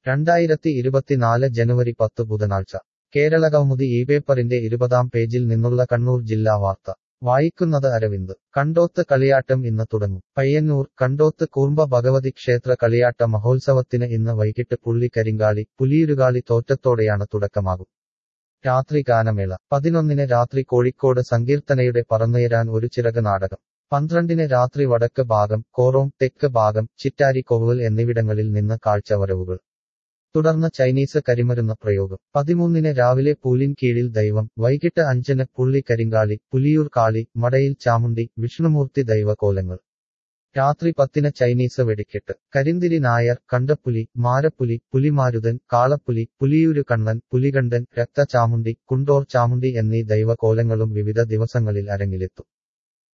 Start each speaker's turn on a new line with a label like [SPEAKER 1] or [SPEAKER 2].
[SPEAKER 1] 2024 ജനുവരി 10 ബുധനാഴ്ച കേരളകൗമുദി ഈ പേപ്പറിന്റെ 20-ാം പേജിൽ നിന്നുള്ള കണ്ണൂർ ജില്ലാ വാർത്ത വായിക്കുന്നത് അരവിന്ദ്. കണ്ടോത്ത് കളിയാട്ടം ഇന്ന് തുടങ്ങും. പയ്യന്നൂർ. കണ്ടോത്ത് കൂർമ്പ ഭഗവതി ക്ഷേത്ര കളിയാട്ട മഹോത്സവത്തിന് ഇന്ന് വൈകിട്ട് പുള്ളി കരിങ്കാളി പുലിയുരുകാളി തോറ്റത്തോടെയാണ് തുടക്കമാകും. രാത്രി ഗാനമേള. 11-ന് രാത്രി കോഴിക്കോട് സങ്കീർത്തനയുടെ പറന്നുയരാൻ ഒരു ചിറക് നാടകം. 12-ന് രാത്രി വടക്ക് ഭാഗം, കോറോം, തെക്ക് ഭാഗം, ചിറ്റാരി കൊവ്വൽ എന്നിവിടങ്ങളിൽ നിന്ന് കാഴ്ചവരവുകൾ. തുടർന്ന് ചൈനീസ് കരിമരുന്ന് പ്രയോഗം. 13-ന് രാവിലെ പൂലിൻ കീഴിൽ ദൈവം, വൈകിട്ട് 5-ന് പുള്ളി കരിങ്കാളി, പുലിയൂർ കാളി, മടയിൽ ചാമുണ്ടി, വിഷ്ണുമൂർത്തി ദൈവകോലങ്ങൾ. രാത്രി 10-ന് ചൈനീസ് വെടിക്കെട്ട്. കരിന്തിരി നായർ, കണ്ടപ്പുലി, മാരപ്പുലി, പുലിമാരുതൻ, കാളപ്പുലി, പുലിയൂരു കണ്ണൻ, പുലികണ്ഠൻ, രക്തചാമുണ്ടി, കുണ്ടോർ ചാമുണ്ടി എന്നീ ദൈവകോലങ്ങളും വിവിധ ദിവസങ്ങളിൽ അരങ്ങിലെത്തും.